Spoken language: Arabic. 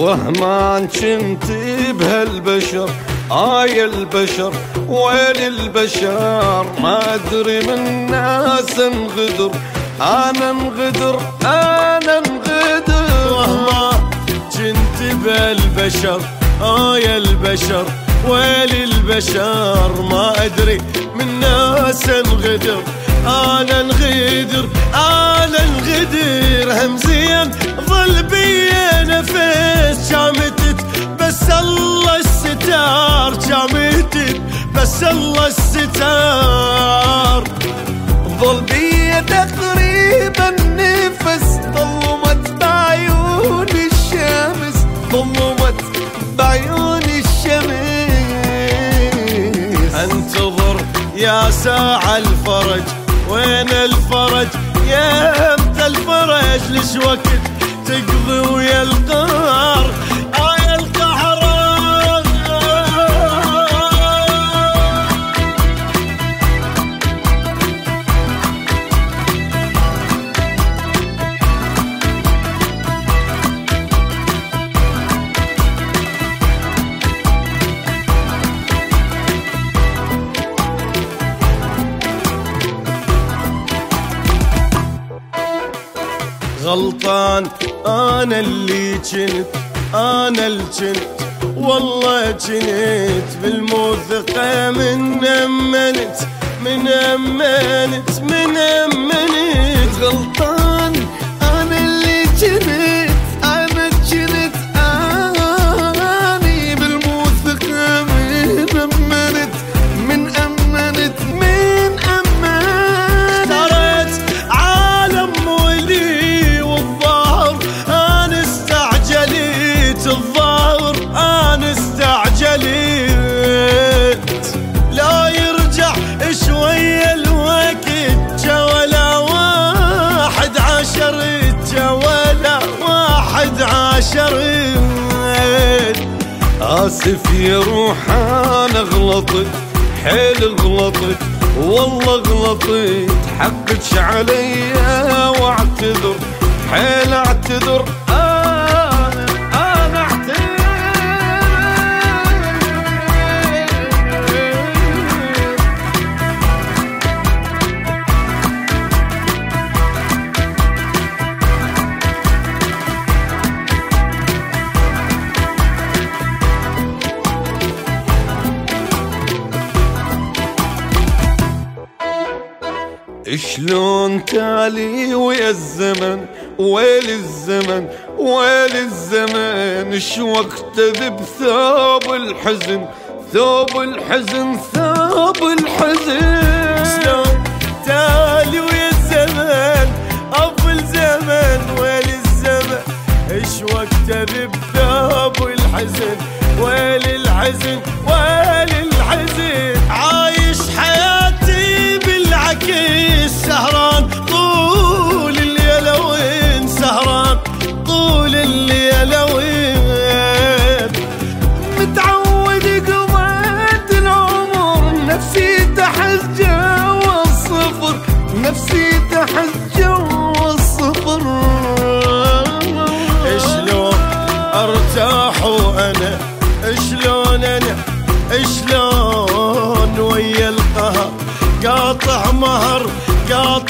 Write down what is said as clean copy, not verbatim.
وهمان كنت بهالبشر يا البشر ويل البشر، ما أدري من ناس انغدر، أنا انغدر أنا انغدر. وهما كنت بهالبشر يا البشر ويل البشر، ما أدري من ناس انغدر، أنا انغدر أنا انغدر. همزين ظل بيا نفس شامتت بس الله الستار، شامتت بس الله الستار. ظل بيا تقريبا نفس، ظلمت بعيون الشمس، ظلمت بعيون الشمس. انتظر يا ساعة الفرج، وين الفرج يا امتى الفرج؟ ليش وقت تقضي ويا القهر يا القهر؟ غلطان أنا اللي كنت، أنا اللي كنت والله كنت بالموثقة من أمنت من أمنت من أمنت. غلطان أنا اللي كنت، أنا كنت أني بالموثقة من أمنت من أمنت من أمنت. اشتريت عالم ولي والظهر أنا استعجلت، الظهر أنا استعجلت. لا يرجع شوية الوقت جولا 11 جولا 11. آسف يا روح أنا غلطت، حيل غلطت والله غلطت، حقك عليا واعتذر، حيل اعتذر أنا اعتذر. شلون تالي ويا الزمن، ويل الزمن ويل الزمن، شو وقت ذب ثوب الحزن، ثوب الحزن ثوب الحزن. شلون تالي ويا الزمن أفضل زمن، ويل الزمن ايش وقت بثوب الحزن، ويل الحزن ويل الحزن. عايش حياتي بالعكس سهران طول الليل وين، سهران طول الليل وين. متعود قضيت العمر نفسي تحت جوا الصفر، نفسي تحت جوا الصفر. شلون ارتاح وانا، شلون انا شلون ويا القهر، قاطع مهر قاطع